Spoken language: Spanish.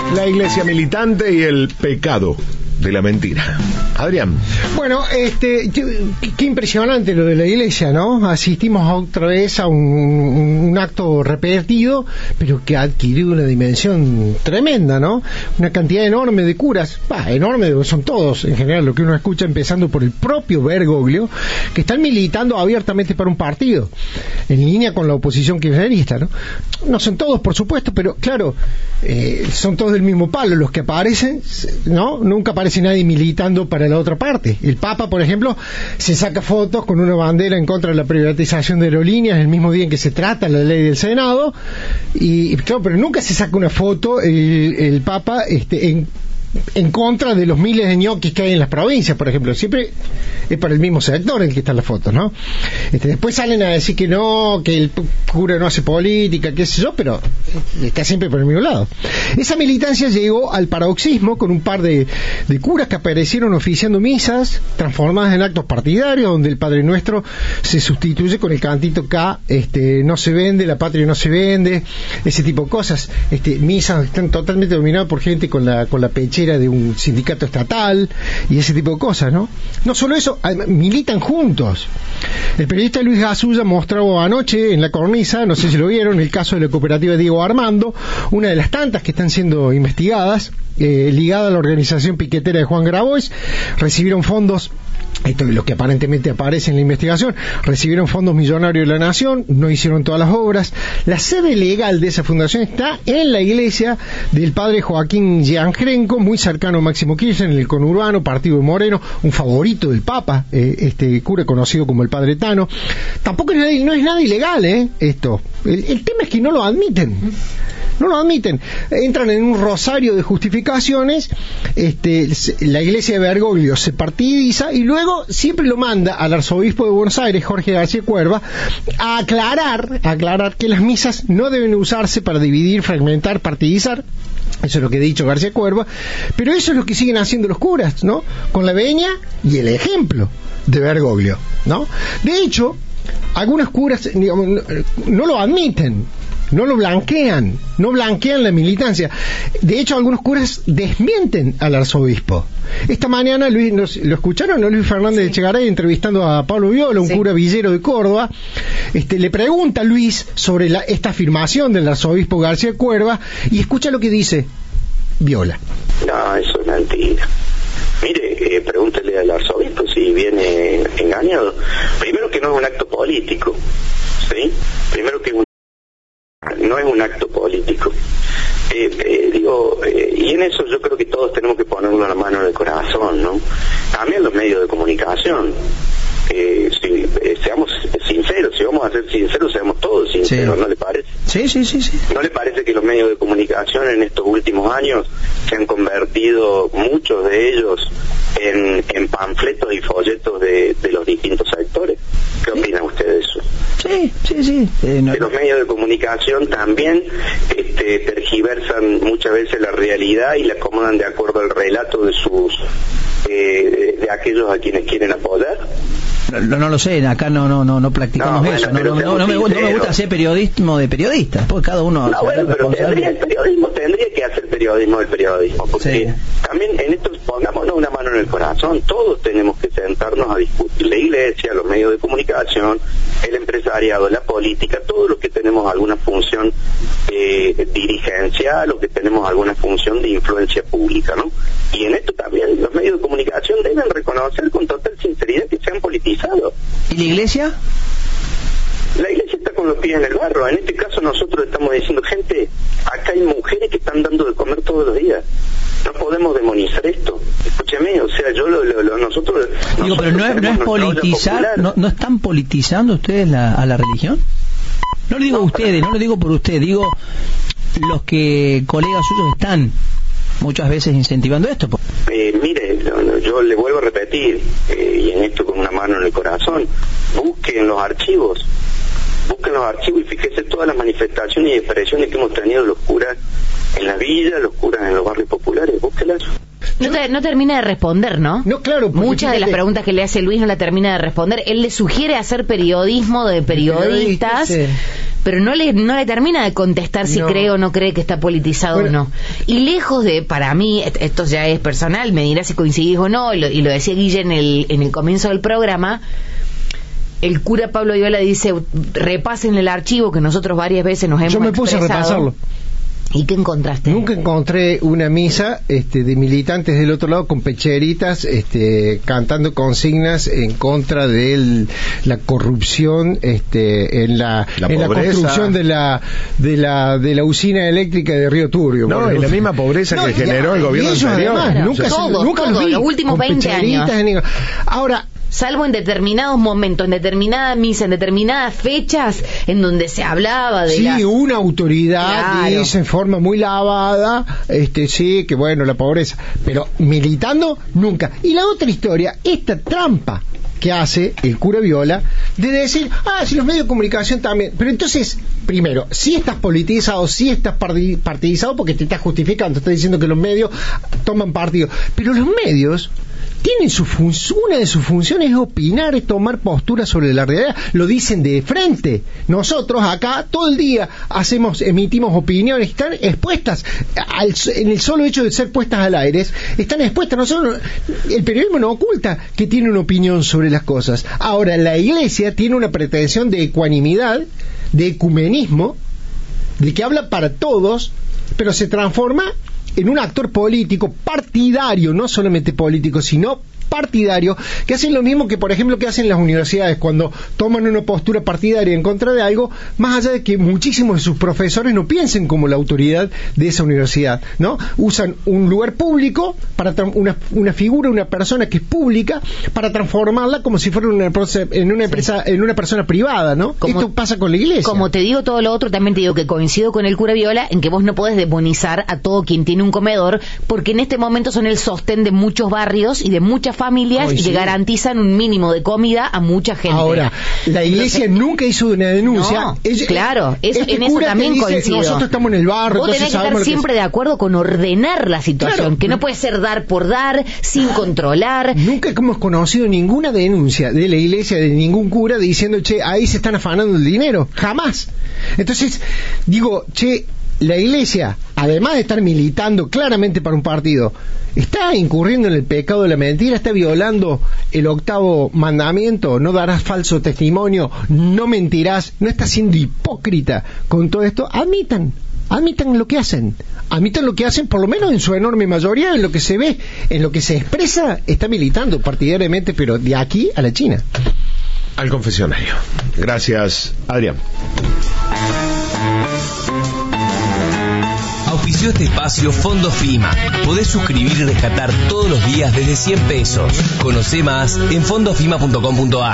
La iglesia militante y el pecado de la mentira. Adrián. Bueno, qué impresionante lo de la iglesia, ¿no? Asistimos otra vez a un acto repetido, pero que ha adquirido una dimensión tremenda, ¿no? Una cantidad enorme de curas, enorme, son todos en general lo que uno escucha, empezando por el propio Bergoglio, que están militando abiertamente para un partido, en línea con la oposición kirchnerista, ¿no? No son todos, por supuesto, pero claro, son todos del mismo palo los que aparecen, ¿no? Nunca aparece nadie militando para la otra parte. El Papa, por ejemplo, se saca fotos con una bandera en contra de la privatización de aerolíneas el mismo día en que se trata la ley del Senado, y claro, pero nunca se saca una foto el Papa en contra de los miles de ñoquis que hay en las provincias, por ejemplo. Siempre es para el mismo sector el que está en la foto, ¿no? Después salen a decir que no, que el cura no hace política, qué sé yo, pero está siempre por el mismo lado. Esa militancia llegó al paroxismo con un par de curas que aparecieron oficiando misas transformadas en actos partidarios, donde el Padre Nuestro se sustituye con el cantito K, no se vende, la patria no se vende, ese tipo de cosas. Misas están totalmente dominadas por gente con la pechera de un sindicato estatal y ese tipo de cosas, ¿no? No solo eso, militan juntos. El periodista Luis Gasulla mostró anoche en La Cornisa, no sé si lo vieron, el caso de la cooperativa Diego Armando, una de las tantas que están siendo investigadas, ligada a la organización piquetera de Juan Grabois. Recibieron fondos, esto es lo que aparentemente aparece en la investigación, recibieron fondos millonarios de la nación, no hicieron todas las obras. La sede legal de esa fundación está en la iglesia del padre Joaquín Gianfranco, muy cercano a Máximo Kirchner, en el conurbano, partido de Moreno, un favorito del Papa, cura conocido como el Padre Tano. Tampoco no es nada ilegal, esto. El tema es que no lo admiten. No lo admiten, entran en un rosario de justificaciones. La iglesia de Bergoglio se partidiza y luego siempre lo manda al arzobispo de Buenos Aires, Jorge García Cuerva, a aclarar que las misas no deben usarse para dividir, fragmentar, partidizar. Eso es lo que ha dicho García Cuerva, pero eso es lo que siguen haciendo los curas, ¿no? Con la veña y el ejemplo de Bergoglio, ¿no? De hecho, algunos curas, digamos, no lo admiten, no lo blanquean, no blanquean la militancia. De hecho, algunos curas desmienten al arzobispo. Esta mañana, ¿lo escucharon? ¿No? Luis Fernández de Chegaray entrevistando a Pablo Viola, un cura villero de Córdoba. Le pregunta a Luis sobre esta afirmación del arzobispo García Cuerva, y escucha lo que dice Viola. No, eso es mentira. Mire, pregúntele al arzobispo si viene engañado. Primero, que no es un acto político, ¿sí? Primero, que no es un acto político. Y en eso yo creo que todos tenemos que ponernos la mano en el corazón, ¿no? También los medios de comunicación. Seamos sinceros, si vamos a ser sinceros, seamos todos sinceros, sí. ¿No le parece? Sí. ¿No le parece que los medios de comunicación en estos últimos años se han convertido, muchos de ellos, en panfletos y folletos de los distintos sectores? ¿Qué opina usted de eso? Sí. Que los medios de comunicación también tergiversan muchas veces la realidad y la acomodan de acuerdo al relato de de aquellos a quienes quieren apoyar. No lo sé, acá no practicamos eso. No me gusta hacer periodismo de periodistas, porque cada uno... pero tendría que hacer periodismo del periodismo, porque también en esto pongámonos una mano en el corazón. Todos tenemos que sentarnos a discutir. La iglesia, los medios de comunicación, el empresariado, la política, todos los que tenemos alguna función dirigencial o que tenemos alguna función de influencia pública, ¿no? Y en esto también los medios de comunicación deben reconocer con total sinceridad que se han politizado. ¿Y la iglesia? La iglesia está con los pies en el barro. En este caso nosotros estamos diciendo, gente, acá hay mujeres que están dando de comer todos los días. No podemos demonizar esto. Escúcheme, o sea, nosotros... Digo, pero no es politizar, ¿no están politizando ustedes a la religión? No lo digo ustedes, no lo digo por usted, digo los que colegas suyos están muchas veces incentivando esto. Mire, yo le vuelvo a repetir, y en esto con una mano en el corazón, busquen los archivos y fíjese todas las manifestaciones y expresiones que hemos tenido los curas en las villas, los curas en los barrios populares, búsquelas. No termina de responder, ¿no? No, claro. Muchas de las preguntas que le hace Luis no la termina de responder. Él le sugiere hacer periodismo de periodistas, sí, pero no le termina de contestar si cree o no cree que está politizado o no. Y lejos de, para mí, esto ya es personal, me dirá si coincidís o no, y lo decía Guille en el comienzo del programa. El cura Pablo Viola dice, repasen el archivo que nosotros varias veces nos hemos expresado. Yo me puse a repasarlo. ¿Y qué encontraste? Nunca encontré una misa de militantes del otro lado con pecheritas cantando consignas en contra de la corrupción en la construcción de la usina eléctrica de Río Turbio. No, y la misma pobreza que generó el gobierno anterior. Además, nunca los vi, los últimos 20 años. Ahora, salvo en determinados momentos, en determinada misa, en determinadas fechas, en donde se hablaba de una autoridad dice en forma muy lavada, sí, que bueno, la pobreza, pero militando, nunca. Y la otra historia, esta trampa que hace el cura Viola de decir, si los medios de comunicación también, pero entonces, primero, si estás politizado, si estás partidizado, porque te estás justificando, estás diciendo que los medios toman partido, pero los medios tienen una de sus funciones es opinar, es tomar postura sobre la realidad, lo dicen de frente. Nosotros acá todo el día emitimos opiniones, están expuestas en el solo hecho de ser puestas al aire, están expuestas. El periodismo no oculta que tiene una opinión sobre las cosas. Ahora, la Iglesia tiene una pretensión de ecuanimidad, de ecumenismo, de que habla para todos, pero se transforma en un actor político partidario, no solamente político, sino partidario, que hacen lo mismo que, por ejemplo, que hacen las universidades cuando toman una postura partidaria en contra de algo, más allá de que muchísimos de sus profesores no piensen como la autoridad de esa universidad, ¿no? Usan un lugar público para una figura, una persona que es pública, para transformarla como si fuera en una persona privada, ¿no? Esto pasa con la Iglesia. Como te digo todo lo otro, también te digo que coincido con el cura Viola en que vos no podés demonizar a todo quien tiene un comedor, porque en este momento son el sostén de muchos barrios y de muchas familias y que garantizan un mínimo de comida a mucha gente. Ahora, la Iglesia nunca hizo una denuncia. No, claro, en eso también coincido. Nosotros estamos en el barrio. Vos tenés que estar siempre de acuerdo con ordenar la situación, que no puede ser dar por dar, sin controlar. Nunca hemos conocido ninguna denuncia de la Iglesia, de ningún cura, diciendo, ahí se están afanando el dinero. Jamás. Entonces, digo, la Iglesia, además de estar militando claramente para un partido, está incurriendo en el pecado de la mentira, está violando el 8º mandamiento, no darás falso testimonio, no mentirás, no está siendo hipócrita con todo esto. Admitan lo que hacen, por lo menos en su enorme mayoría, en lo que se ve, en lo que se expresa, está militando partidariamente, pero de aquí a la China. Al confesionario. Gracias, Adrián. Auspició este espacio Fondo FIMA. Podés suscribir y rescatar todos los días desde 100 pesos. Conocé más en fondofima.com.ar.